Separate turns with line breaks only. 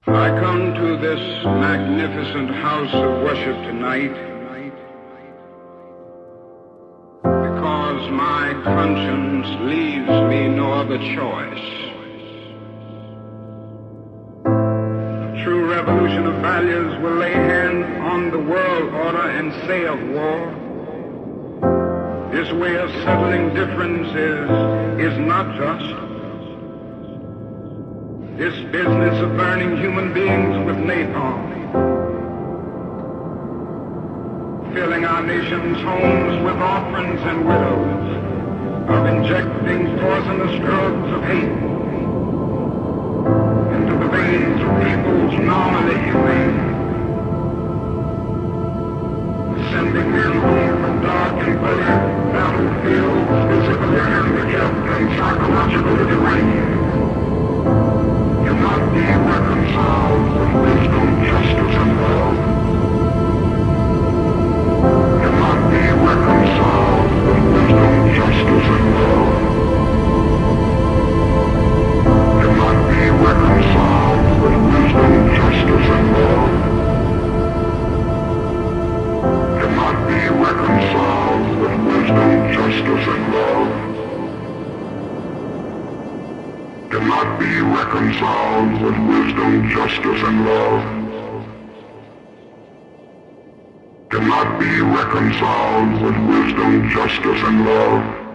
I come to this magnificent house of worship tonight because my conscience leaves me no other choice. A true revolution of values will lay hand on the world order and say of war, this way of settling differences is not just. This business of burning human beings with napalm, filling our nation's homes with orphans and widows, of injecting poisonous drugs of hate into the veins of peoples normally humane, sending men home from dark and bloody battlefields, physically handicapped and psychologically deranged. Cannot be reconciled with wisdom, justice, and love. Cannot be reconciled with wisdom, justice, and love. Cannot be reconciled with wisdom, justice, and love. Cannot be reconciled with wisdom, justice, and love. Cannot be reconciled with wisdom, justice, and love. Cannot be reconciled with wisdom, justice, and love.